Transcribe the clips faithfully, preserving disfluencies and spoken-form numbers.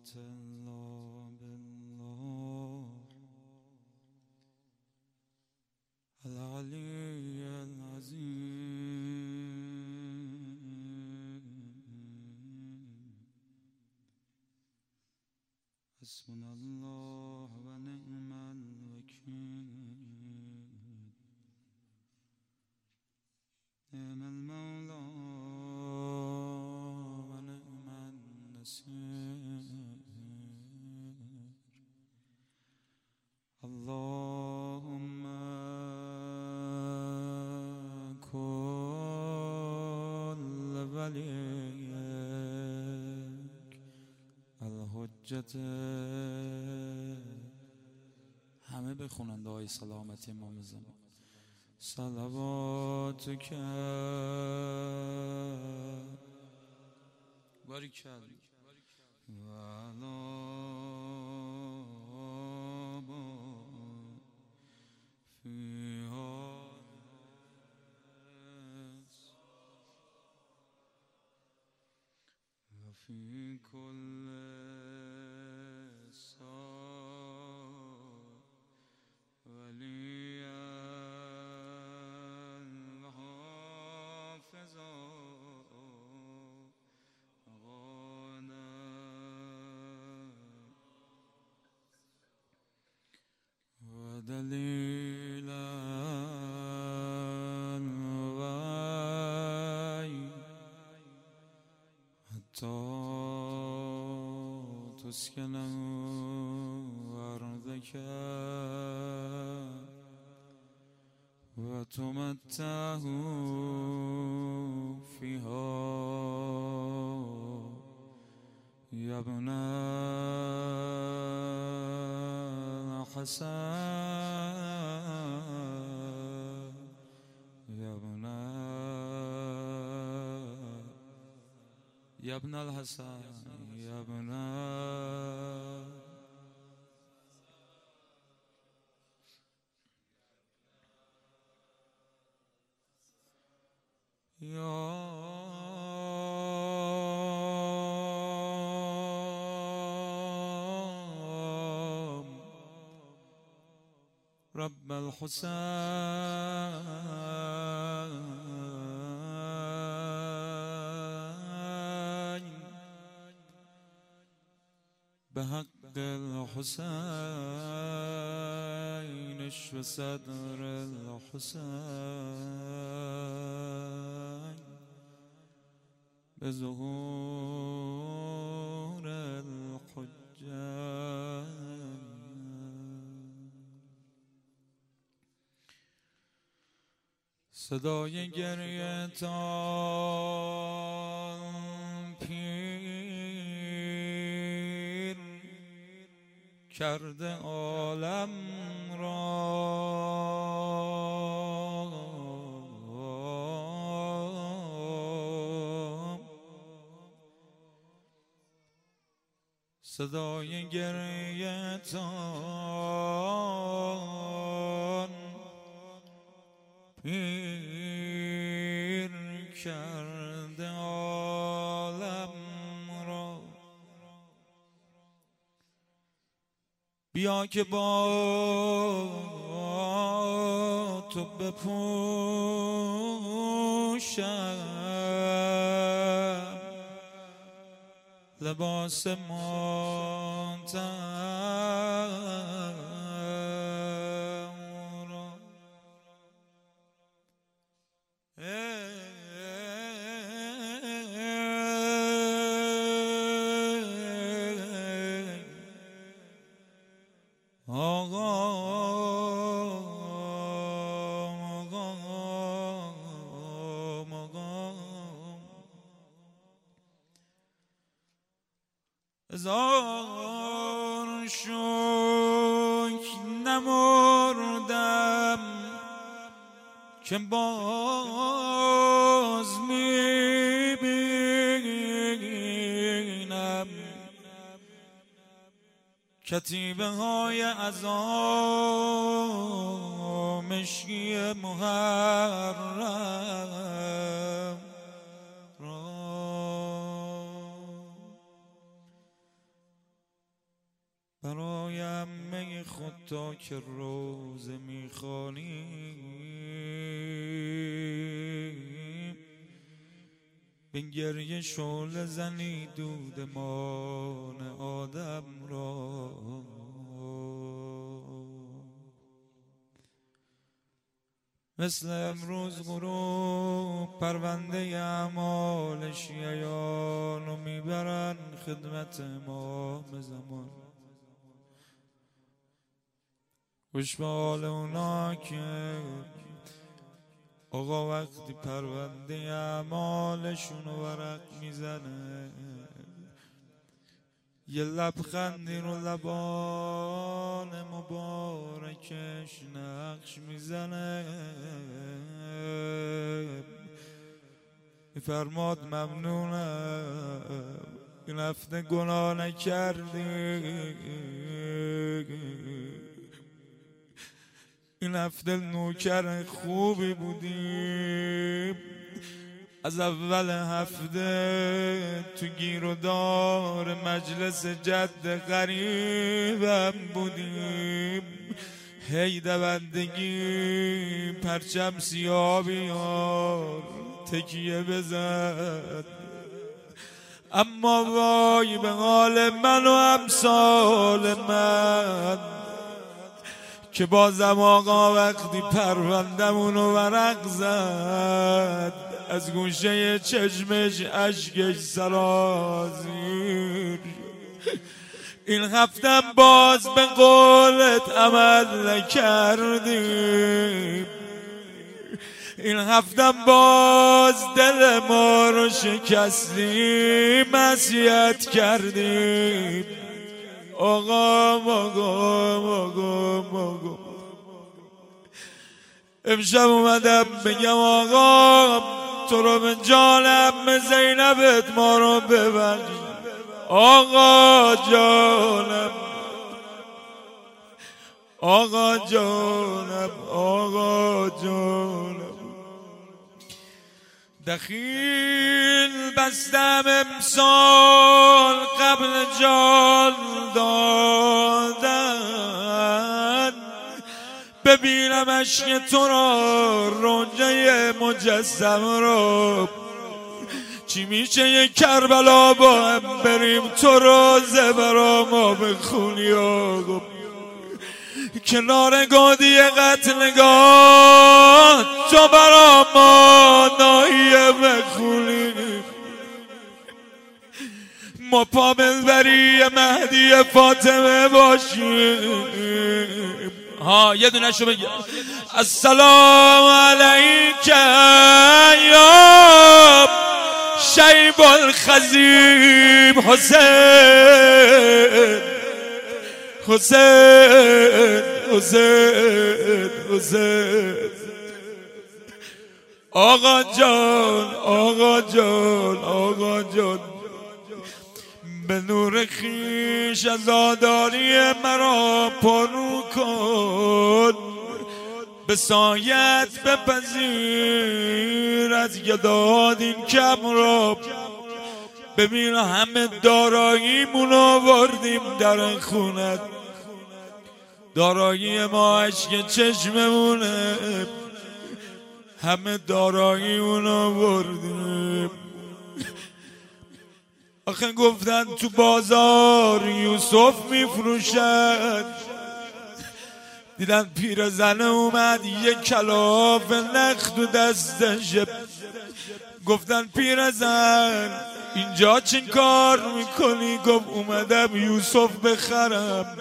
إلا بالله العلي العظيم. حسبنا الله ونعم الوكيل. نعم المولى ونعم النصير. اللهم كل وليك الحجت. همه بخونند آی سلامتی امام زمان. صلواتک باریکل و في كل ساعة وليا حافظا غانا ودليلا تسكنه أرضك وتمتعه فيها يا ابن الحسن يا ابن يا ابن الحسن يا ابن يا رب الحسين بحق الحسين اشف صدر الحسين بظهور الحجة. صدای گریه‌تان پیر کرده عالم را، صدای گریه‌تان پیر کرده عالم را. بیا که با تو بپوشم لباس ماتم را. آقا هزار شکر نمردم که باز میبینم کتیبه های عزا مشکی محرم را. تا که روزه میخوانیم به گریه شعله زنی دودمان آدم را. مثل امروز غروب پرونده اعمال شیعیانو میبرن خدمت امام زمان. خوش به حال اونا که آقا وقتی پرونده اعمالشونو ورق میزنه یه لبخندی رو لبان مبارکش نقش میزنه، میفرماد ممنونم این هفته گناه نکردی، این هفته نوکر خوبی بودیم، از اول هفته تو گیر و دار مجلس جد غریبم بودیم، هی دوندگی پرچم سیاه بیار تکیه بزن. اما وای به حال من و امثال من که بازم آقا وقتی پروندمونو ورق زد از گوشه چشمش اشکش سرازیر. این هفتم باز به قولت عمل نکردیم، این هفتم باز دل ما رو شکستیم، معصیت کردیم. آقا آقا آقا آقا امشب اومدم بگم آقا تو رو به جانم زینبت ما رو ببخش. آقا جانم آقا جانم آقا جانم دخیل بستم امسال قبل جان دادن، ببینم عشق تو را رنجه مجسم را. چی میشه یک کربلا با هم بریم تو روزه برا ما بخونی آقا، کنار گادی قتلگاه تو برا ما ناهیه بخونی، ما پا بری مهدی فاطمه باشیم. ها یه دونه شو بگی السلام علیک یا شیب الخزیب حسین حسین حسین حسین. آقا جان آقا جان آقا جان به نور خیش عزاداری مرا پرو کن، به سایت بپذیر از گداد این کم را. ببین همه داراییمون آوردیم در خونت، دارایی ما عشق چشممونه، همه داراییمون آوردیم. آخه گفتن تو بازار یوسف میفروشد، دیدن پیرزنه اومد یک کلاف نخ تو دستش، گفتن پیرزن اینجا چین کار میکنی؟ گفت اومدم یوسف بخرم.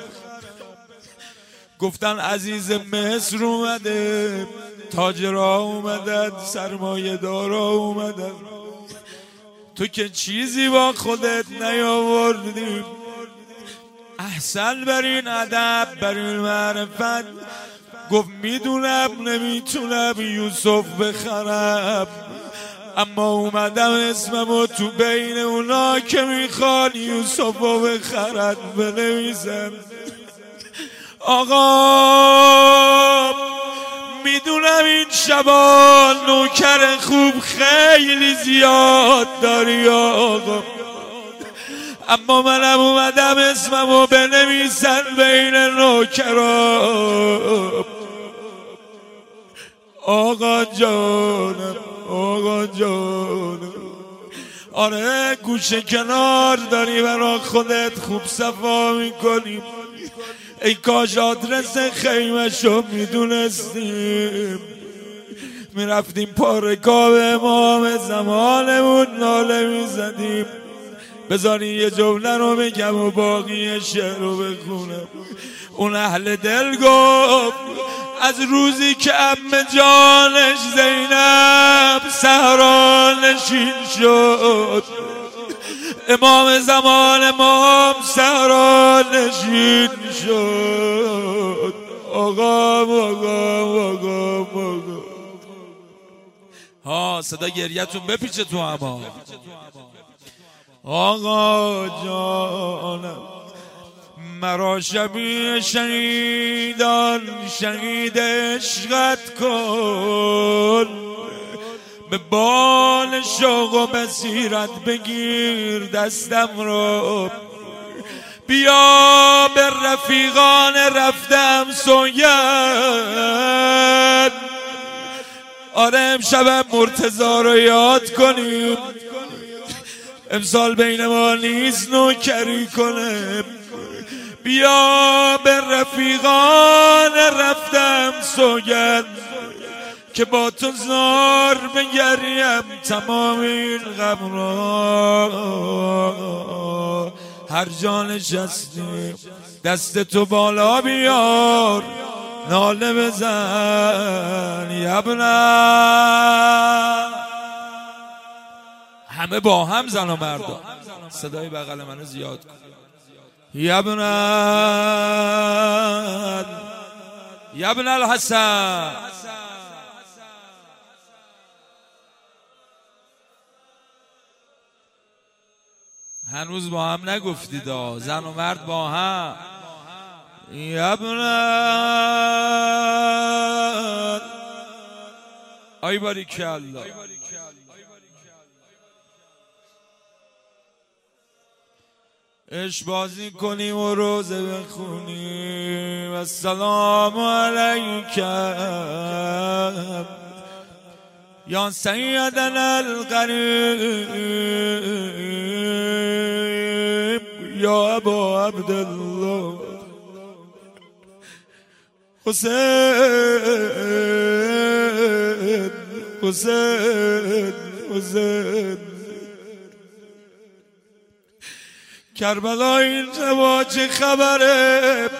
گفتن عزیز مصر اومده، تاجرها اومدن، سرمایه دارا اومدن، تو که چیزی با خودت نیاوردی. احسن بر این ادب بر این معرفت گفت میدونم نمیتونم یوسف بخرم، اما اومدم اسممو تو بین اونا که میخوان یوسفو بخرن بنویسم. آقا میدونم این شبان نوکر خوب خیلی زیاد داری آقا، اما منم اومدم اسممو بنویسن بین نوکرام. آقا جانم آقا جانم، آره گوشه کنار داری برا خودت خوب صفا میکنیم. ای کاش آدرس خیمشو میدونستیم، میرفتیم پارکاب امام زمانمون ناله میزدیم. بذاری یه جمله رو بگم و باقی شعر رو بخونم. اون اهل دل گفت از روزی که عمه جانش زینب صحرا نشین شد، امام زمان ما هم صحرا نشین شد. آقا آقا آقا آقا ها صدا گریتون بپیچه تو اما. آقا جانم مرا شبیه شهیدان شهید عشقت کن، به بال شوق و بصیرت بگیر دستم رو، بیا به رفیقان رفتم سوگند. آره امشب مرتضی رو یاد کنیم، امسال بین ما نیست نوکری کنه. بیا به رفیقان رفتم سوگند که با تو زار بگریم تمام این غم را. هر جا نشستیم دست تو بالا بیار، ناله بزن یبنم. همه با هم زن و مردا صدای بغل منو زیاد کن. یبن یبن الحسن. هنوز با هم نگفتید زن و مرد با هم. یبن آی باریکالله. عشق بازی کنیم و روزه بخونیم. السلام علیکم یا سیدنا القریب یا ابا عبدالله حسین حسین حسین. کربلا اینجا چه خبره؟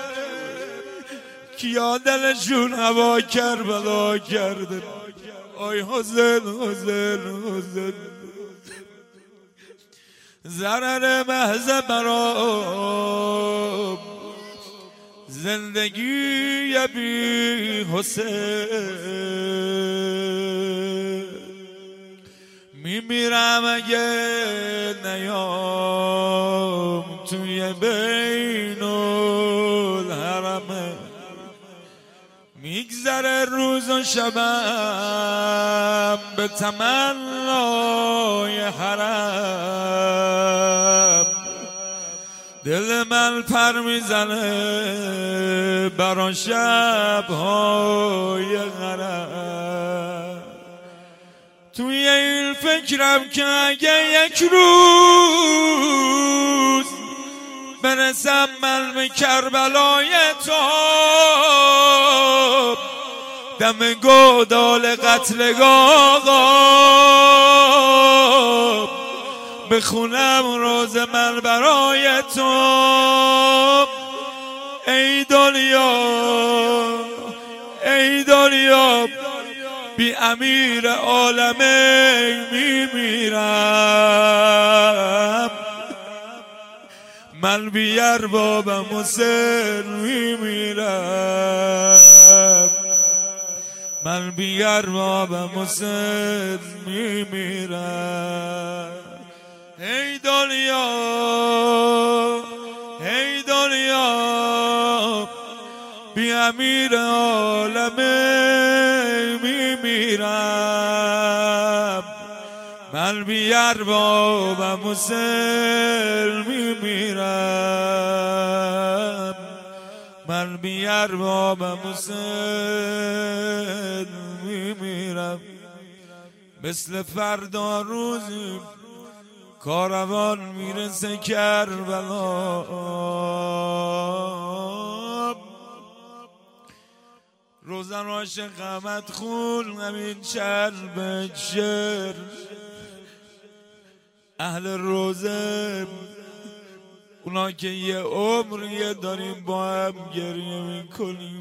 کیا دلشون هوا کربلا کرده؟ آی حسین حسین حسین. ضرر محض برام زندگی بی حسین. میمیرم اگه نیام توی بین الحرمه، میگذره روز و شبم به تمنای حرم. دل من پر میزنه برا شبهای غرم. توی این فکرم که اگه یک روز برسم من به کربلای تو، دم گودال قتلگاه بخونم روز من برای تو. ای دنیا ای دنیا بی امیر عالمه میمیرم، من بی اربابم حسین میمیرم، من بی اربابم حسین میمیرم. ای دنیا ای دنیا بی امیر عالمه میمیرم، من بی بی اربابم حسین میمیرم، من بی اربابم حسین میمیرم. مثل فردا روزی کاروان میرسه کربلا، روزن عاشق غمت خون همین چرب شعر، اهل روزه اونا که یه عمریه داریم با هم گریه میکنیم.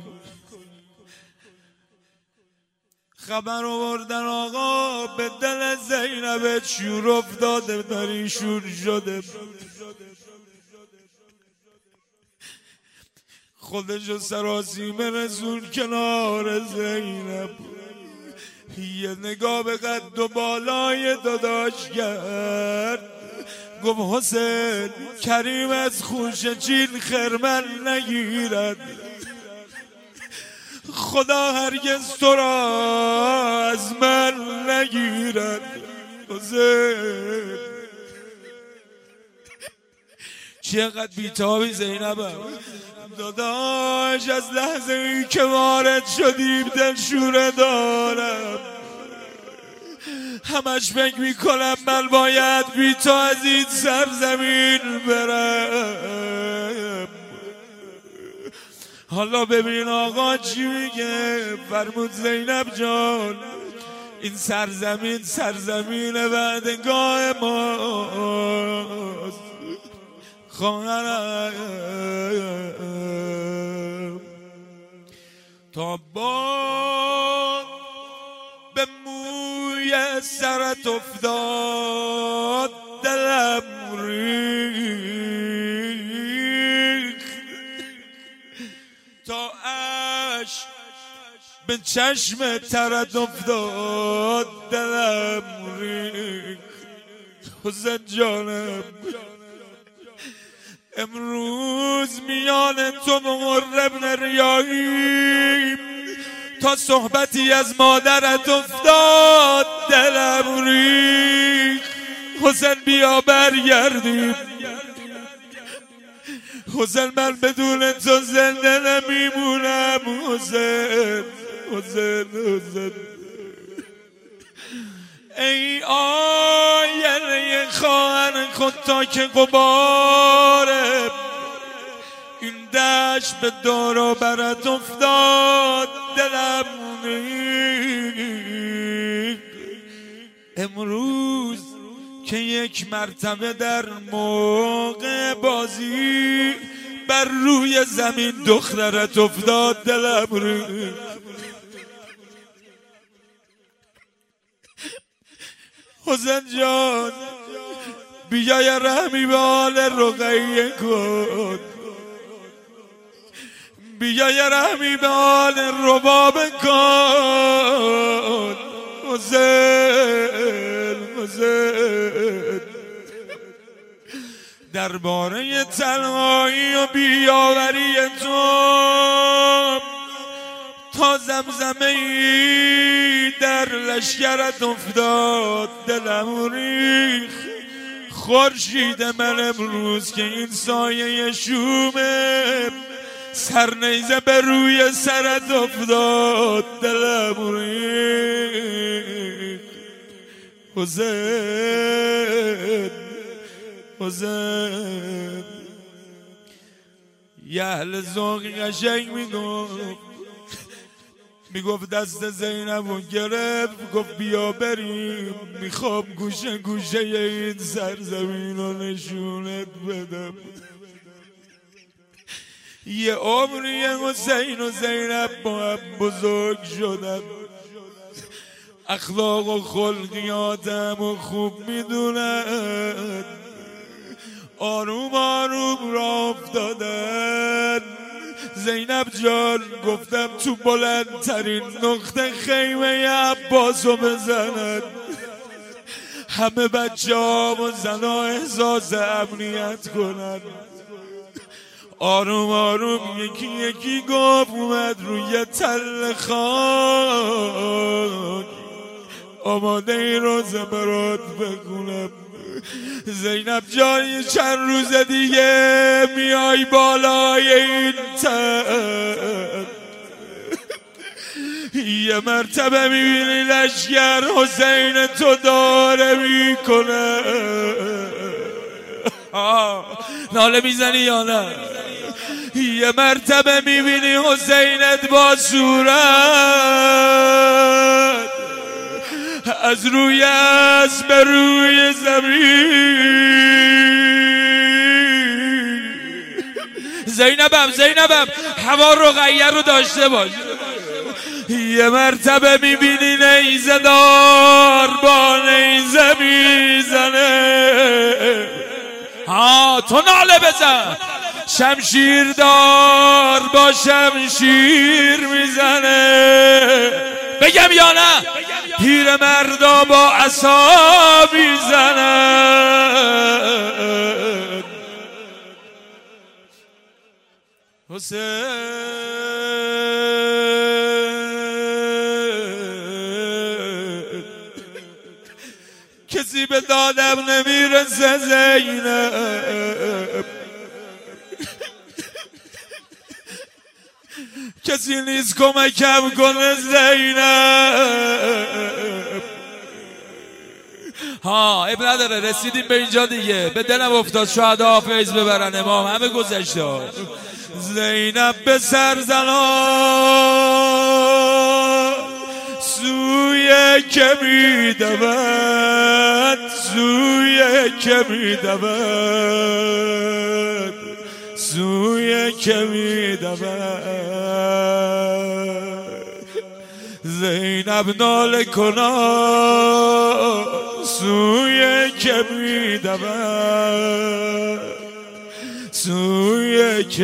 خبر آوردن آقا به دل زینب شور افتاده، داری شور شده، خودشو سراسیمه رسول کنار زینب، یه نگاه به قد و بالای داداش کرد، گفت حسین کریم از خوش چین خرمن نگیرد، خدا هرگز تو را از من نگیرد. حسین چقدر بیتابی زینبم داداش، از لحظه ای که وارد شدیم دلشوره دارم، همش فکر میکنم من باید بی تو از این سرزمین برم. حالا ببین آقا چی میگه، فرمود زینب جان این سرزمین سرزمین وعدگاه ماست، خواهرم تا باد به موی سرت افتاد دلم ریخت، تا عشق به چشم ترت افتاد دلم ریخت. حسین جانم امروز میان تو مقرب ریاهیم، تا صحبتی از مادرت افتاد دلم ریخت. حسین بیا برگردیم، حسین من بدون تو زنده نمیمونم. حسین حسین حسین ای آینه خواهر خود تا که غباره این دشت به دور و برت افتاد دلم ریخت. امروز که یک مرتبه در موقع بازی بر روی زمین دخترت افتاد دلم ریخت. حسین جان بیا یه رحمی به حال رقیه کن، بیا یه رحمی به حال رباب کن. حسین حسین درباره تنهایی و بیاوری تو تا زمزمه ای در لشکرت افتاد دلم ریخت. خورشید من امروز که این سایه شومه سرنیزه به روی سرت افتاد دلم ریخت. حسین حسین یه اهل ذوقی قشنگ میگفت میگفت دست زینب و گرفت گفت بیا بریم، میخوام گوشه گوشه این سرزمین رو نشونت بدم. یه عمری حسین و زینب با هم بزرگ شدن، اخلاق و خلقیاتم و خوب میدونن، آروم آروم راه افتادن. زینب جان گفتم تو بلندترین نقطه خیمه عباسو بزنن، همه بچه ها و زن ها احساس امنیت کنن. آروم آروم یکی یکی گفت اومد روی تل خاک، آماده این روزه برات بخونم. زینب جانی چند روز دیگه میای بالای این تن، یه مرتبه میبینی لشگر حسین تو داره میکنه. ناله میزنی یا نه؟ یه مرتبه میبینی حسینت با صورت از روی اسب به روی زمین. زینبم زینبم هوا رو غیر رو داشته باش. یه مرتبه میبینی نیزه دار با نیزه میزنه. ها تو ناله بزن. شمشیر دار با شمشیر میزنه. بگم یا نه؟ پیر مردا با عصا میزنه. حسین کسی به دادم نمیرسه زینب، کسی نیست کمکم کنه زینب. ها اب نداره، رسیدیم به اینجا دیگه. به دلم افتاد شهدا فیض ببرن امام، همه گذشته. زینب به سرزنان سوی که میدود، سوی که میدود، سوی که میدود. زینب ناله کنا سوی که میدود، سوی که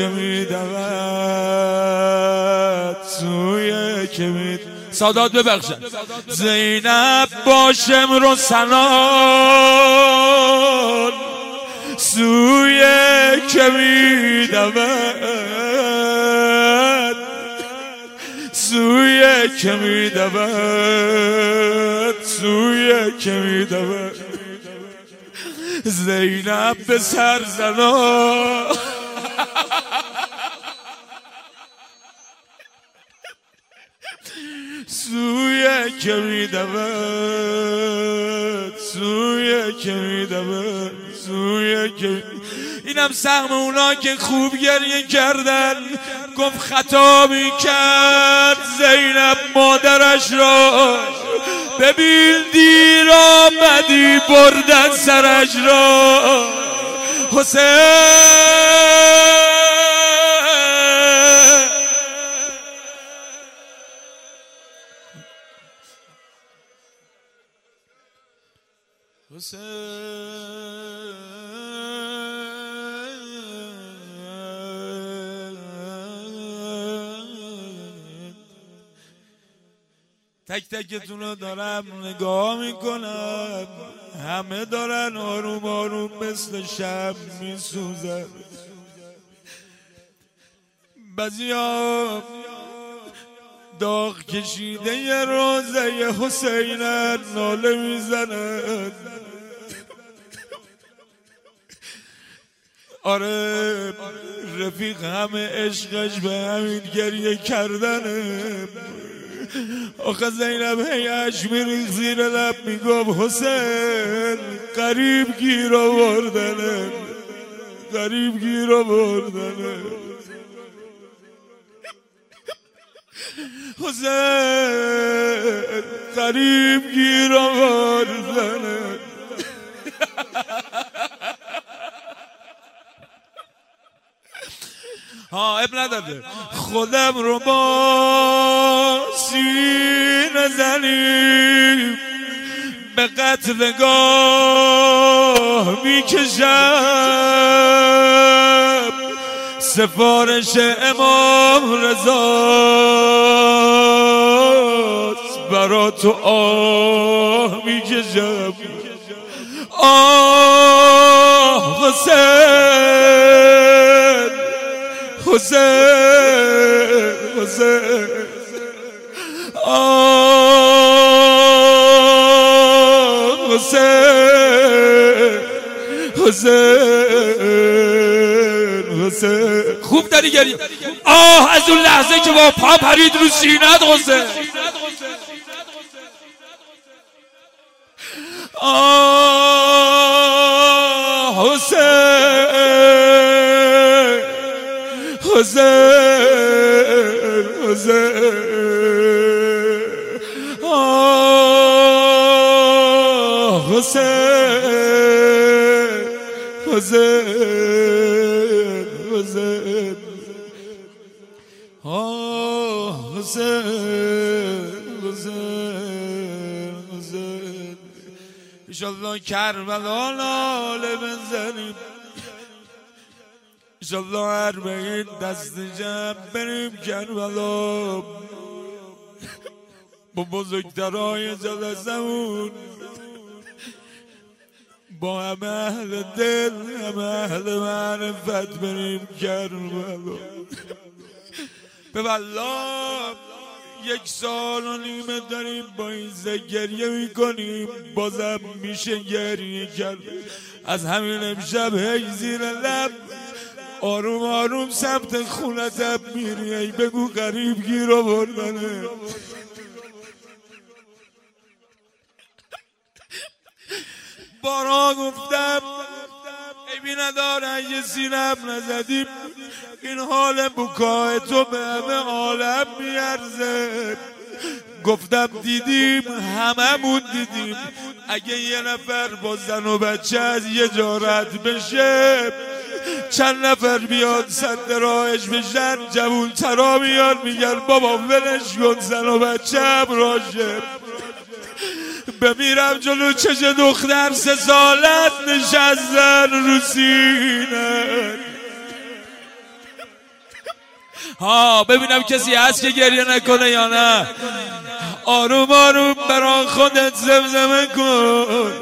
میدود، سوی که میدود. سادات ببخشن. زینب با شمر و سنان سوی که میدود، سوی که میدود، سوی که میدود. زینب به سرزنان سوی که میدود، سوی که میدود، سوی که. اینم سهم اونا که خوب گریه کردن. گفت خطا میکرد زینب مادرش را، ببین دیر آمدی بردن سرش را. حسین حسین تک تکتون رو دارم نگاه میکنم، همه دارن آروم آروم مثل شب میسوزن. بعضیا داغ کشیده ی روزه ی حسینن ناله میزنن. آره رفیق همه عشقش به همین گریه کردنه. آخه زینب هیش میریخ زیر لب میگفت حسین قریب گیر آوردنه، قریب گیر آوردنه. حسین قریب گیر آوردنه. ها اب نداره. خودم رو با سینه زنیم به قتلگاه میکشم. سفارش امام رضاست برا تو آه میکشم. آه حسین حسین حسین آه حسین حسین. خوب داری گریه. آه از اون لحظه که با پا پرید رو سینت حسین. آه حسین حسین حسین. آه حسین حسین حسین. آه حسین حسین حسین. انشالله کربلا ناله بزنیم، انشالله اربعین دست جمع بریم کربلا با بزرگترهای جلسمون، با همه اهل دل همه اهل معرفت بریم کربلا. به والله یک سال و نیمه داریم با این گریه میکنیم، بازم میشه گریه کرد. از همین امشب هی زیر لب آروم آروم سمت خونتم میری، ای بگو غریب گیر آوردنه. بارا گفتم ای بی نداره یه سینم نزدیم، این حال بکای تو به همه عالم میارزه. گفتم دیدیم هممون دیدیم، اگه یه نفر با زن و بچه از یه جا رد بشه چند نفر بیاد صد راهش بشن، جوون ترا میان میگن بابا ولش کن زن و بچه هم راشه. بمیرم جلو چش دختر سه سالت نشستن رو سینه. ها ببینم کسی هست که گریه نکنه یا نه. آروم آروم برای خودت زمزمه کن.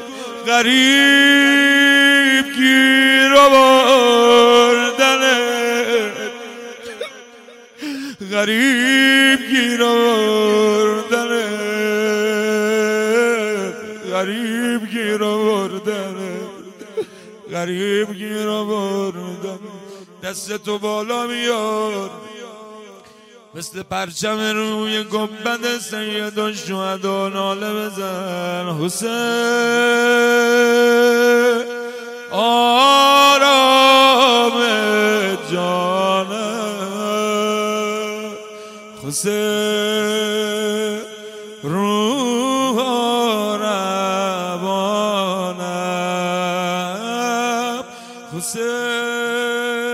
غریب گیر آوردنه، غریب گیر آوردنه، غریب گیر آوردنه، غریب گیر آوردنه. دستتو بالا میار مثل پرچم روی گنبد سید و شهدا ناله بزن. حسین آرام جانم، حسین روح روانم، حسین